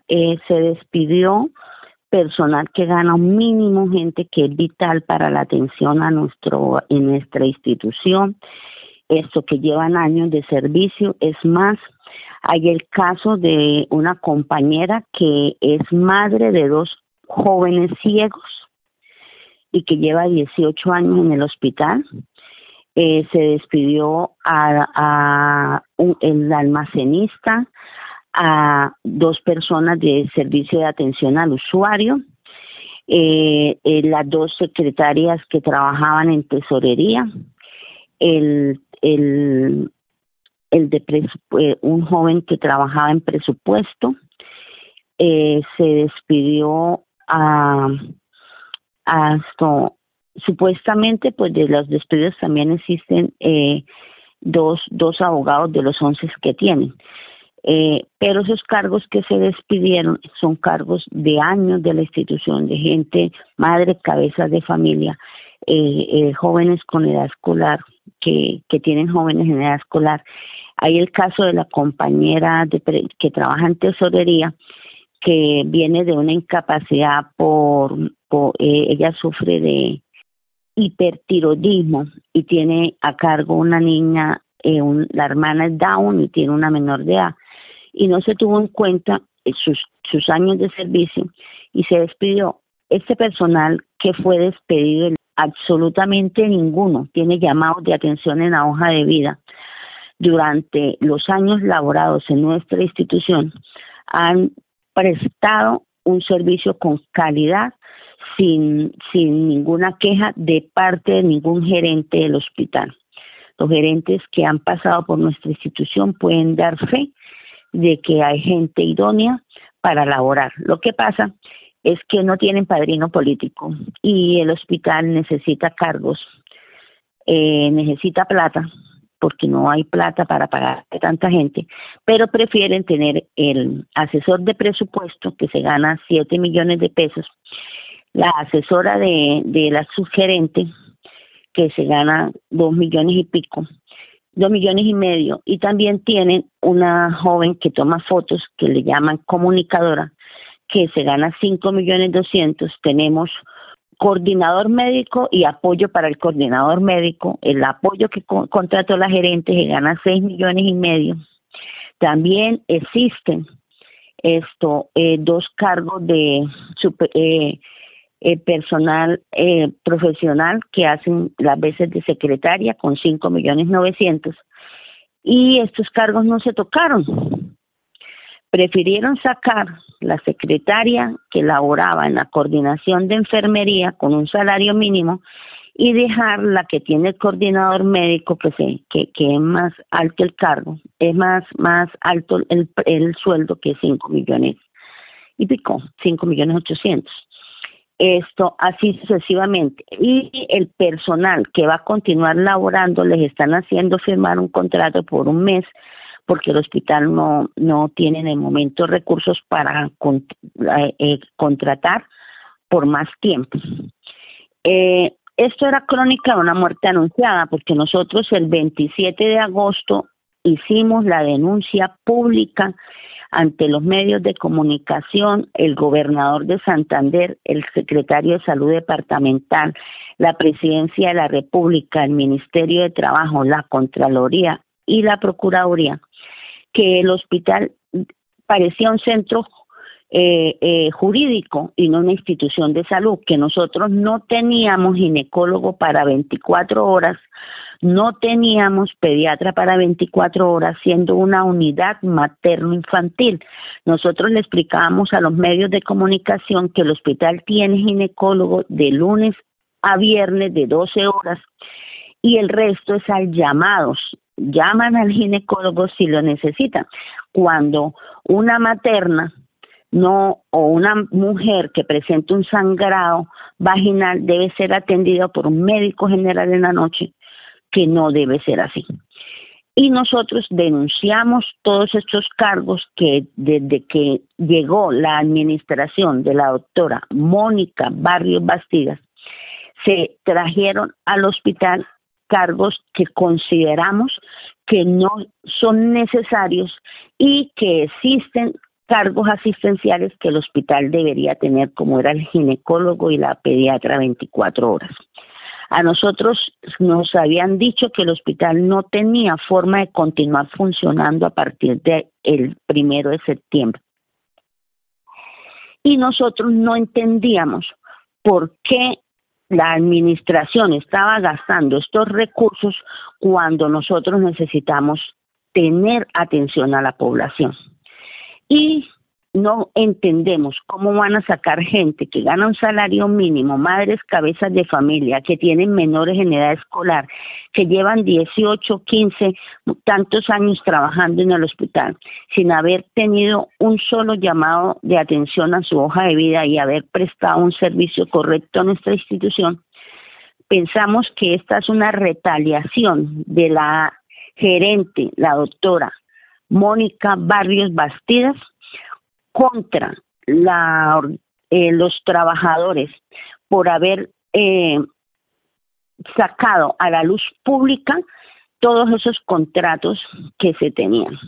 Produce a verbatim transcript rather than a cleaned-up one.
eh, se despidió personal que gana un mínimo, gente que es vital para la atención a nuestro en nuestra institución, esto que llevan años de servicio. Es más, hay el caso de una compañera que es madre de dos jóvenes ciegos y que lleva dieciocho años en el hospital. Eh, se despidió a, a un, el almacenista, a dos personas de servicio de atención al usuario, eh, eh, las dos secretarias que trabajaban en tesorería, el el el de presu- eh, un joven que trabajaba en presupuesto. Eh, se despidió a, a esto, supuestamente pues de los despidos también existen eh, dos dos abogados de los once que tienen. Eh, pero esos cargos que se despidieron son cargos de años de la institución, de gente, madre, cabezas de familia, eh, eh, jóvenes con edad escolar, que, que tienen jóvenes en edad escolar. Hay el caso de la compañera de pre, que trabaja en tesorería, que viene de una incapacidad por, por eh, ella sufre de hipertiroidismo y tiene a cargo una niña, eh, un, la hermana es Down y tiene una menor de edad, y no se tuvo en cuenta sus, sus años de servicio y se despidió. Este personal que fue despedido, absolutamente ninguno tiene llamados de atención en la hoja de vida. Durante los años laborados en nuestra institución han prestado un servicio con calidad, sin, sin ninguna queja de parte de ningún gerente del hospital. Los gerentes que han pasado por nuestra institución pueden dar fe de que hay gente idónea para laborar. Lo que pasa es que no tienen padrino político y el hospital necesita cargos, eh, necesita plata, porque no hay plata para pagar a tanta gente, pero prefieren tener el asesor de presupuesto que se gana siete millones de pesos, la asesora de, de la subgerente que se gana dos millones y pico, dos millones y medio, y también tienen una joven que toma fotos que le llaman comunicadora, que se gana cinco millones doscientos. Tenemos coordinador médico y apoyo para el coordinador médico, el apoyo que co- contrató la gerente que gana seis millones y medio. También existen esto eh, dos cargos de super, eh, eh, personal eh, profesional que hacen las veces de secretaria con cinco millones novecientos, y estos cargos no se tocaron. Prefirieron sacar la secretaria que laboraba en la coordinación de enfermería con un salario mínimo y dejar la que tiene el coordinador médico, que se, que, que es más alto el cargo, es más, más alto el, el sueldo, que cinco millones y pico, cinco millones ochocientos. Esto así sucesivamente. Y el personal que va a continuar laborando les están haciendo firmar un contrato por un mes, porque el hospital no, no tiene en el momento recursos para con, eh, eh, contratar por más tiempo. Eh, esto era crónica de una muerte anunciada, porque nosotros el veintisiete de agosto hicimos la denuncia pública ante los medios de comunicación, el gobernador de Santander, el secretario de Salud departamental, la Presidencia de la República, el Ministerio de Trabajo, la Contraloría y la Procuraduría, que el hospital parecía un centro eh, eh, jurídico y no una institución de salud, que nosotros no teníamos ginecólogo para veinticuatro horas, no teníamos pediatra para veinticuatro horas, siendo una unidad materno-infantil. Nosotros le explicábamos a los medios de comunicación que el hospital tiene ginecólogo de lunes a viernes de doce horas y el resto es al llamados. Llaman al ginecólogo si lo necesitan. Cuando una materna no o una mujer que presenta un sangrado vaginal debe ser atendida por un médico general en la noche, que no debe ser así. Y nosotros denunciamos todos estos cargos que desde que llegó la administración de la doctora Mónica Barrios Bastidas se trajeron al hospital cargos que consideramos que no son necesarios y que existen cargos asistenciales que el hospital debería tener, como era el ginecólogo y la pediatra veinticuatro horas. A nosotros nos habían dicho que el hospital no tenía forma de continuar funcionando a partir del primero de septiembre. Y nosotros no entendíamos por qué la administración estaba gastando estos recursos cuando nosotros necesitamos tener atención a la población. Y no entendemos cómo van a sacar gente que gana un salario mínimo, madres cabezas de familia, que tienen menores en edad escolar, que llevan dieciocho, quince, tantos años trabajando en el hospital, sin haber tenido un solo llamado de atención a su hoja de vida y haber prestado un servicio correcto a nuestra institución. Pensamos que esta es una retaliación de la gerente, la doctora Mónica Barrios Bastidas, contra la, eh, los trabajadores por haber eh, sacado a la luz pública todos esos contratos que se tenían.